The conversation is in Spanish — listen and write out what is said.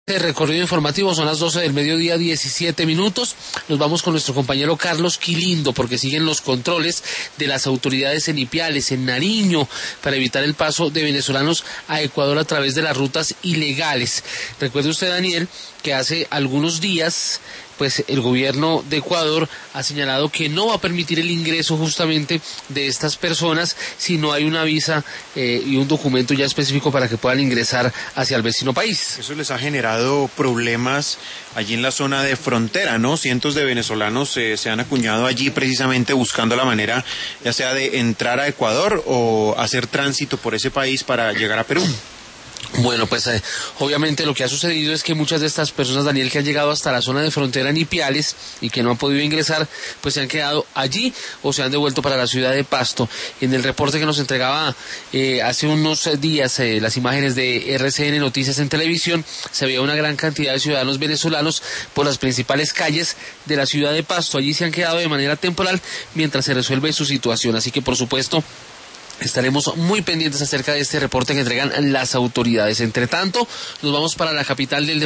Recorrido informativo, son las 12 del mediodía, 17 minutos. Nos vamos con nuestro compañero Carlos Quilindo, porque siguen los controles de las autoridades en Ipiales, en Nariño, para evitar el paso de venezolanos a Ecuador a través de las rutas ilegales. Recuerde usted, Daniel, que hace algunos días pues el gobierno de Ecuador ha señalado que no va a permitir el ingreso justamente de estas personas si no hay una visa y un documento ya específico para que puedan ingresar hacia el vecino país. Eso les ha generado problemas allí en la zona de frontera, ¿no? Cientos de venezolanos se han acuñado allí precisamente buscando la manera ya sea de entrar a Ecuador o hacer tránsito por ese país para llegar a Perú. Bueno, pues obviamente lo que ha sucedido es que muchas de estas personas, Daniel, que han llegado hasta la zona de frontera en Ipiales y que no han podido ingresar, pues se han quedado allí o se han devuelto para la ciudad de Pasto. En el reporte que nos entregaba hace unos días las imágenes de RCN Noticias en televisión, se veía una gran cantidad de ciudadanos venezolanos por las principales calles de la ciudad de Pasto. Allí se han quedado de manera temporal mientras se resuelve su situación. Así que, por supuesto, estaremos muy pendientes acerca de este reporte que entregan las autoridades. Entre tanto, nos vamos para la capital del